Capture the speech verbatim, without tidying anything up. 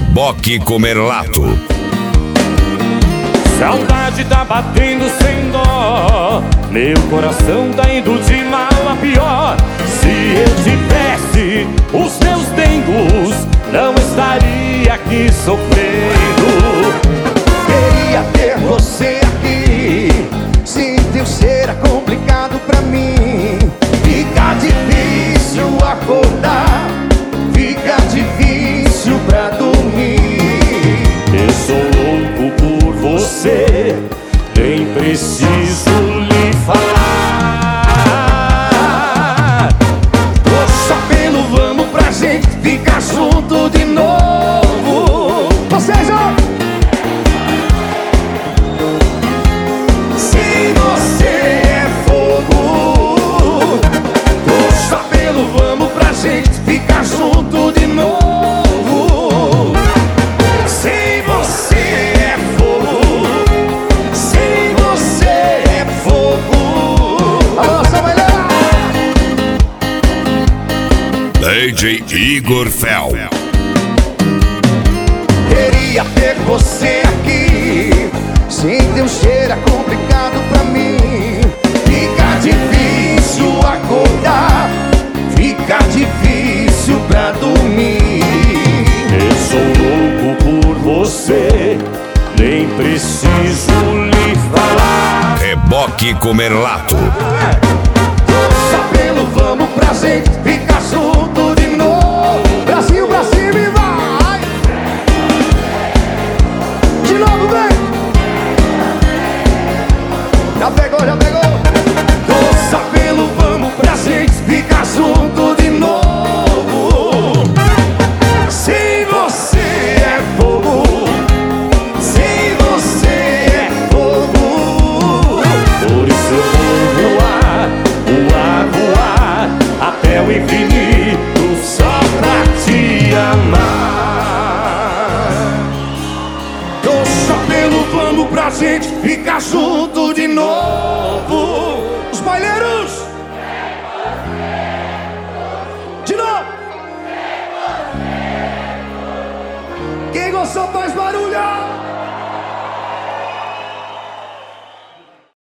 Reboque Comerlato. Saudade tá batendo sem dó, meu coração tá indo de mal a pior. Se eu tivesse os teus dentes, não estaria aqui sofrendo. Queria ter você aqui, sem teu ser é complicado pra mim. Fica difícil acordar, fica difícil pra dormir. Eu sou louco por você, nem preciso lhe falar. Poxa, pelo vamos pra gente ficar junto de novo. Vocês ó. Se você é fogo, poxa, pelo vamos pra gente ficar junto de novo. Se você é fogo, se você é fogo. Alô, Samuel! D J Igor Fel. Queria ter você aqui, sem teu cheiro é complicado pra mim. Fica difícil acordar, fica difícil pra dormir. Eu sou louco por você, nem preciso lhe falar. Reboque Comerlato. Só pelo vamos pra gente ficar junto de novo. Brasil, Brasil e vai! De novo, vem! Já pegou, já pegou! Só pelo vamos pra gente ficar junto de novo. Se você é fogo, se você é fogo, Por isso eu vou voar, voar, voar até o infinito só pra te amar. só pelo vamos pra gente ficar junto de novo. Os baileiros! De novo! Quem gostou faz barulho!